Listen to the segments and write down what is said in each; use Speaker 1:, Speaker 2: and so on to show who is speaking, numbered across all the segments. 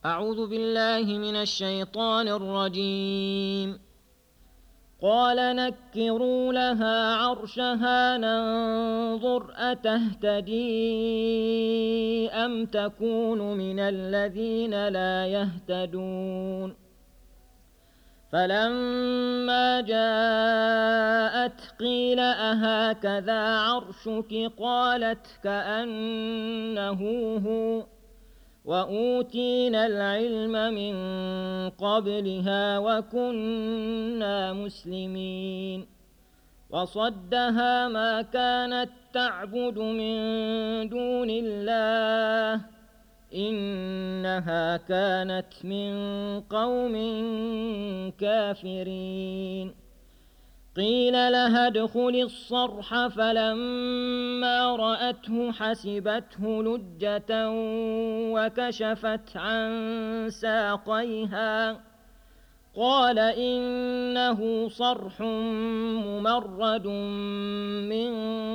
Speaker 1: أعوذ بالله من الشيطان الرجيم. قال نكروا لها عرشها ننظر أتهتدي أم تكون من الذين لا يهتدون. فلما جاءت قيل أهكذا عرشك قالت كأنه هو وأوتينا العلم من قبلها وكنا مسلمين. وصدها ما كانت تعبد من دون الله إنها كانت من قوم كافرين. قيل لها ادخل الصرح فلما رأته حسبته لجة وكشفت عن ساقيها قال إنه صرح ممرد من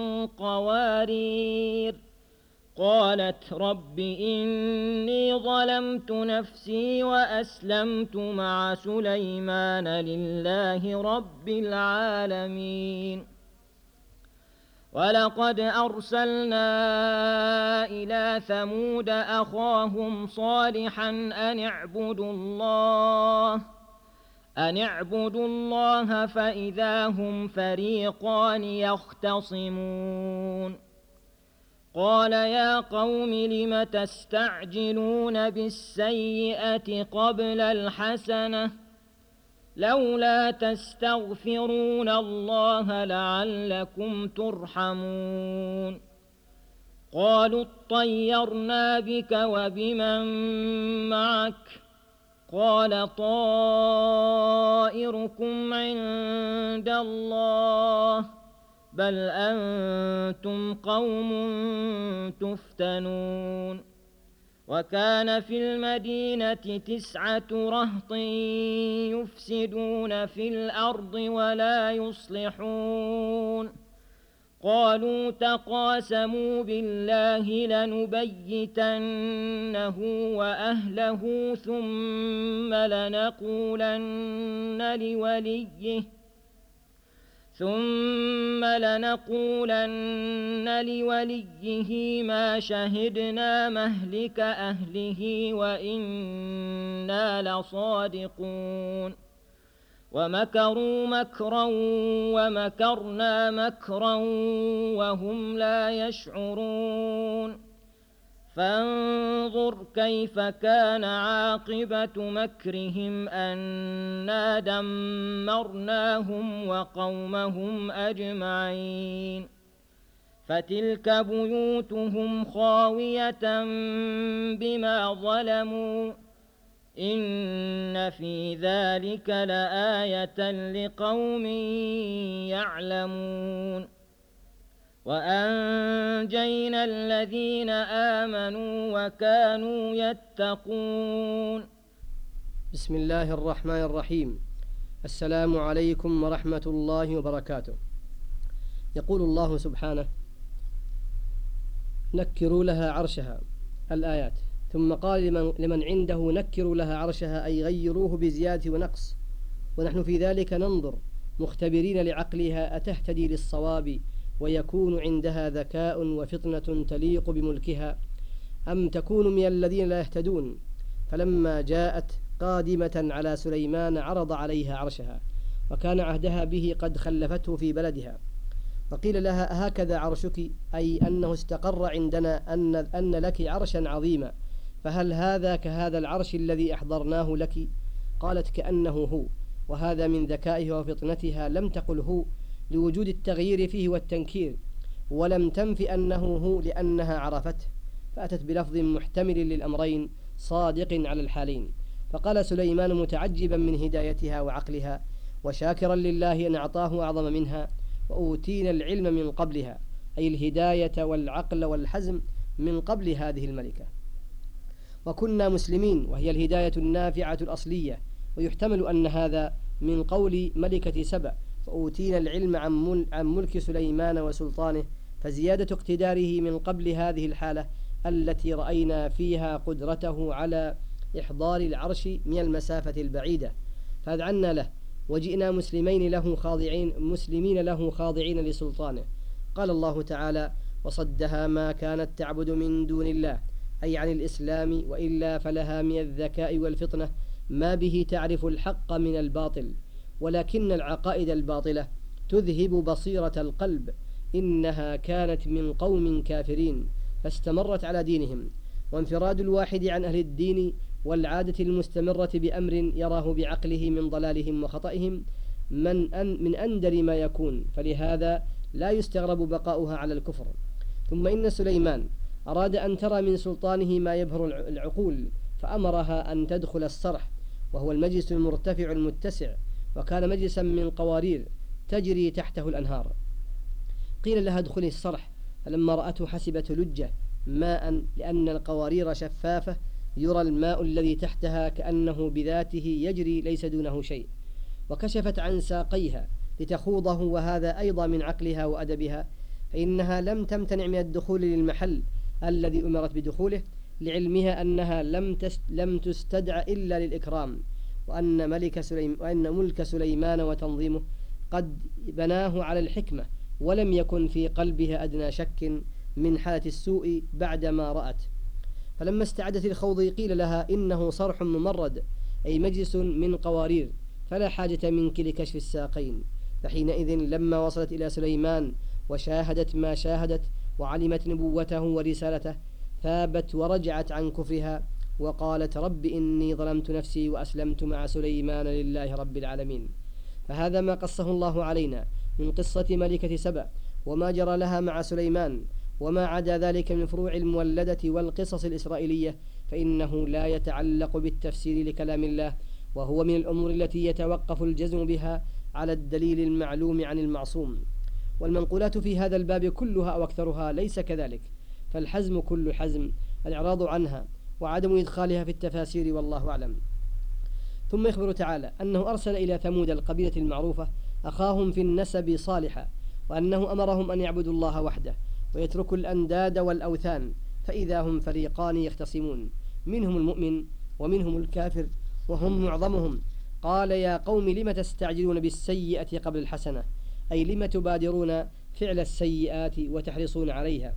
Speaker 1: قوارير. قالت رب إني ظلمت نفسي وأسلمت مع سليمان لله رب العالمين. ولقد أرسلنا إلى ثمود أخاهم صالحا أن اعبدوا الله فإذا هم فريقان يختصمون. قال يا قوم لم تستعجلون بالسيئة قبل الحسنة لولا تستغفرون الله لعلكم ترحمون. قالوا اطيرنا بك وبمن معك قال طائركم عند الله بل أنتم قوم تفتنون. وكان في المدينة 9 رهط يفسدون في الأرض ولا يصلحون. قالوا تقاسموا بالله لنبيتنه وأهله ثم لنقولن لوليه ما شهدنا مهلك أهله وإنا لصادقون. ومكروا مكرا ومكرنا مكرا وهم لا يشعرون. فانظر كيف كان عاقبة مكرهم أنا دمرناهم وقومهم أجمعين. فتلك بيوتهم خاوية بما ظلموا إن في ذلك لآية لقوم يعلمون. وأنجينا الذين آمنوا وكانوا يتقون.
Speaker 2: بسم الله الرحمن الرحيم. السلام عليكم ورحمة الله وبركاته. يقول الله سبحانه نكروا لها عرشها الآيات. ثم قال لمن عنده نكروا لها عرشها أي غيروه بزيادة ونقص ونحن في ذلك ننظر مختبرين لعقلها أتهتدي للصواب ويكون عندها ذكاء وفطنة تليق بملكها أم تكون من الذين لا يهتدون. فلما جاءت قادمة على سليمان عرض عليها عرشها وكان عهدها به قد خلفته في بلدها وقيل لها هكذا عرشك أي أنه استقر عندنا أن لك عرشا عظيما فهل هذا كهذا العرش الذي أحضرناه لك؟ قالت كأنه هو وهذا من ذكائها وفطنتها لم تقل هو لوجود التغيير فيه والتنكير ولم تنف أنه هو لأنها عرفته فأتت بلفظ محتمل للأمرين صادق على الحالين. فقال سليمان متعجبا من هدايتها وعقلها وشاكرا لله أن أعطاه أعظم منها وأوتينا العلم من قبلها أي الهداية والعقل والحزم من قبل هذه الملكة. وكنا مسلمين وهي الهداية النافعة الأصلية ويحتمل أن هذا من قول ملكة سبأ فأوتينا العلم عن ملك سليمان وسلطانه فزيادة اقتداره من قبل هذه الحالة التي رأينا فيها قدرته على إحضار العرش من المسافة البعيدة، فأذعنا له وجئنا مسلمين له خاضعين لسلطانه. قال الله تعالى: وصدها ما كانت تعبد من دون الله، أي عن الإسلام، وإلا فلها من الذكاء والفطنة ما به تعرف الحق من الباطل، ولكن العقائد الباطلة تذهب بصيرة القلب، إنها كانت من قوم كافرين فاستمرت على دينهم. وانفراد الواحد عن أهل الدين والعادة المستمرة بأمر يراه بعقله من ضلالهم وخطئهم من أندر ما يكون، فلهذا لا يستغرب بقاؤها على الكفر. ثم إن سليمان أراد أن ترى من سلطانه ما يبهر العقول، فأمرها أن تدخل الصرح، وهو المجلس المرتفع المتسع، وكان مجلسا من قوارير تجري تحته الأنهار. قيل لها ادخلي الصرح، فلما رأته حسبت لجة ماء، لأن القوارير شفافة يرى الماء الذي تحتها كأنه بذاته يجري ليس دونه شيء، وكشفت عن ساقيها لتخوضه، وهذا أيضا من عقلها وأدبها، فإنها لم تمتنع من الدخول للمحل الذي أمرت بدخوله، لعلمها أنها لم تستدع إلا للإكرام، وأن ملك سليمان وتنظيمه قد بناه على الحكمة، ولم يكن في قلبها أدنى شك من حالة السوء بعدما رأت. فلما استعدت الخوض قيل لها إنه صرح ممرد، أي مجلس من قوارير، فلا حاجة منك لكشف الساقين. فحينئذ لما وصلت إلى سليمان وشاهدت ما شاهدت وعلمت نبوته ورسالته، ثابت ورجعت عن كفرها وقالت: رب إني ظلمت نفسي وأسلمت مع سليمان لله رب العالمين. فهذا ما قصه الله علينا من قصة ملكة سبأ وما جرى لها مع سليمان، وما عدا ذلك من فروع المولدة والقصص الإسرائيلية فإنه لا يتعلق بالتفسير لكلام الله، وهو من الأمور التي يتوقف الجزم بها على الدليل المعلوم عن المعصوم. والمنقولات في هذا الباب كلها أو أكثرها ليس كذلك، فالحزم كل حزم الإعراض عنها وعدم إدخالها في التفاسير، والله أعلم. ثم يخبر تعالى أنه أرسل إلى ثمود القبيلة المعروفة أخاهم في النسب صالحا، وأنه أمرهم أن يعبدوا الله وحده ويتركوا الأنداد والأوثان، فإذا هم فريقان يختصمون، منهم المؤمن ومنهم الكافر وهم معظمهم. قال: يا قوم لم تستعجلون بالسيئة قبل الحسنة، أي لم تبادرون فعل السيئات وتحرصون عليها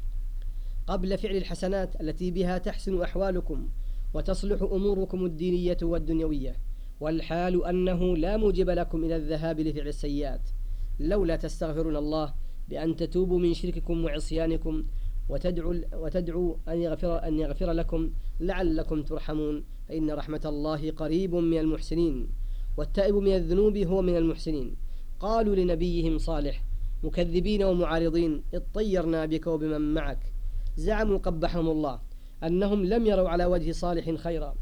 Speaker 2: قبل فعل الحسنات التي بها تحسن أحوالكم وتصلح أموركم الدينية والدنيوية، والحال أنه لا موجب لكم إلى الذهاب لفعل السيئات، لولا تستغفرون الله بأن تتوبوا من شرككم وعصيانكم وتدعوا أن يغفر لكم لعلكم ترحمون، فإن رحمة الله قريب من المحسنين، والتائب من الذنوب هو من المحسنين. قالوا لنبيهم صالح مكذبين ومعارضين: اطيرنا بك وبمن معك. زعموا قبحهم الله أنهم لم يروا على وجه صالح خيرا،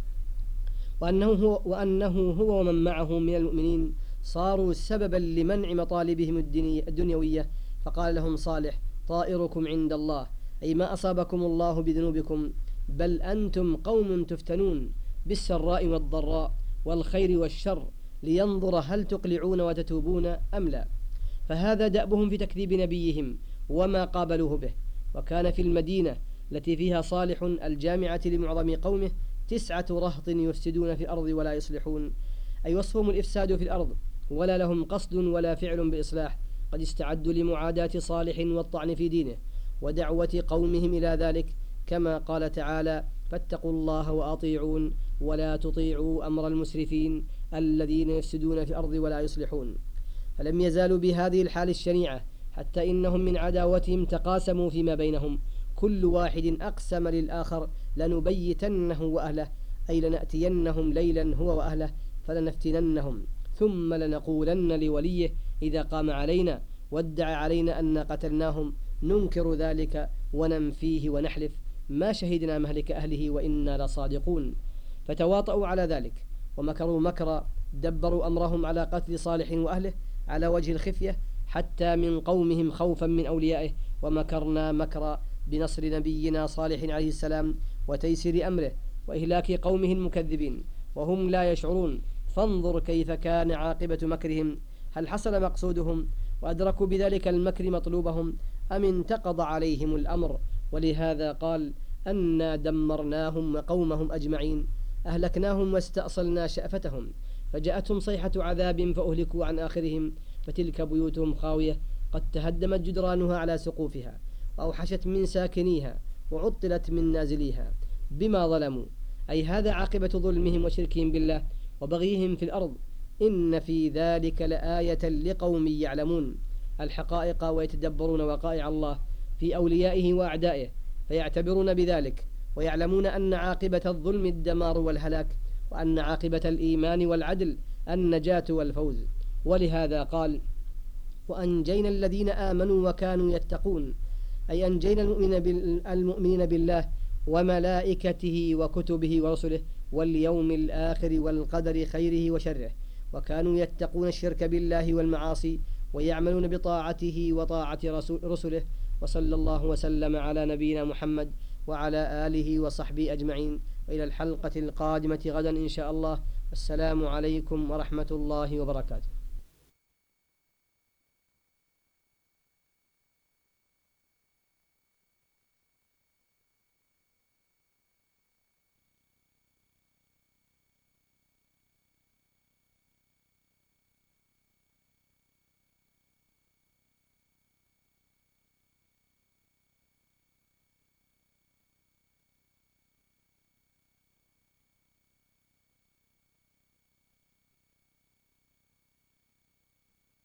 Speaker 2: وأنه هو ومن معه من المؤمنين صاروا سببا لمنع مطالبهم الدنيوية. فقال لهم صالح: طائركم عند الله، أي ما أصابكم الله بذنوبكم، بل أنتم قوم تفتنون بالسراء والضراء والخير والشر، لينظر هل تقلعون وتتوبون أم لا. فهذا دأبهم في تكذيب نبيهم وما قابلوه به. وكان في المدينة التي فيها صالح الجامعة لمعظم قومه 9 رهط يفسدون في الأرض ولا يصلحون، أي وصفهم الإفساد في الأرض، ولا لهم قصد ولا فعل بإصلاح، قد استعدوا لمعاداة صالح والطعن في دينه ودعوة قومهم إلى ذلك، كما قال تعالى: فاتقوا الله وأطيعون ولا تطيعوا أمر المسرفين الذين يفسدون في الأرض ولا يصلحون. فلم يزالوا بهذه الحال الشنيعة حتى إنهم من عداوتهم تقاسموا فيما بينهم، كل واحد أقسم للآخر: لنبيتنه وأهله، أي لنأتينهم ليلا هو وأهله فلنفتننهم، ثم لنقولن لوليه إذا قام علينا وادعى علينا أن قتلناهم، ننكر ذلك وننفيه ونحلف ما شهدنا مهلك أهله وإنا لصادقون. فتواطؤوا على ذلك ومكروا مكرا، دبروا أمرهم على قتل صالح وأهله على وجه الخفية حتى من قومهم خوفا من أوليائه، ومكرنا مكرا بنصر نبينا صالح عليه السلام وتيسير أمره وإهلاك قومه المكذبين وهم لا يشعرون. فانظر كيف كان عاقبة مكرهم، هل حصل مقصودهم وأدركوا بذلك المكر مطلوبهم أم انتقض عليهم الأمر؟ ولهذا قال: أنا دمرناهم وقومهم أجمعين، أهلكناهم واستأصلنا شأفتهم، فجاءتهم صيحة عذاب فأهلكوا عن آخرهم، فتلك بيوتهم خاوية قد تهدمت جدرانها على سقوفها، وأوحشت من ساكنيها، وعطلت من نازليها بما ظلموا، أي هذا عاقبة ظلمهم وشركهم بالله وبغيهم في الأرض. إن في ذلك لآية لقوم يعلمون الحقائق ويتدبرون وقائع الله في أوليائه وأعدائه، فيعتبرون بذلك ويعلمون أن عاقبة الظلم الدمار والهلاك، وأن عاقبة الإيمان والعدل النجاة والفوز. ولهذا قال: وأنجينا الذين آمنوا وكانوا يتقون، أي أنجينا المؤمنين بالله وملائكته وكتبه ورسله واليوم الآخر والقدر خيره وشره، وكانوا يتقون الشرك بالله والمعاصي، ويعملون بطاعته وطاعة رسله. وصلى الله وسلم على نبينا محمد وعلى آله وصحبه أجمعين، وإلى الحلقة القادمة غدا إن شاء الله. السلام عليكم ورحمة الله وبركاته.